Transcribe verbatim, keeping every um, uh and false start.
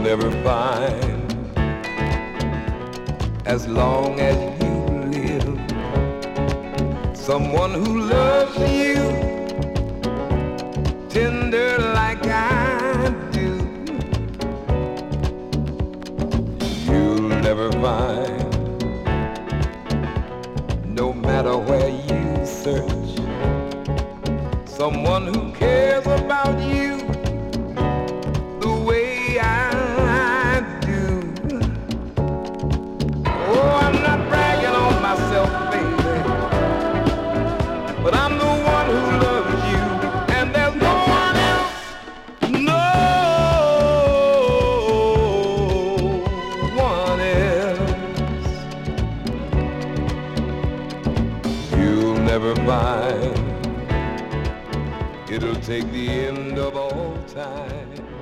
never find, as long as you live, someone who loves you tender like I do. You'll never find, no matter where you search, someone who cares about you the way I do. Oh, I'm not bragging on myself, baby, but I'm the one who loves you, and there's no one else, no one else. You'll never find, it'll take the end of all time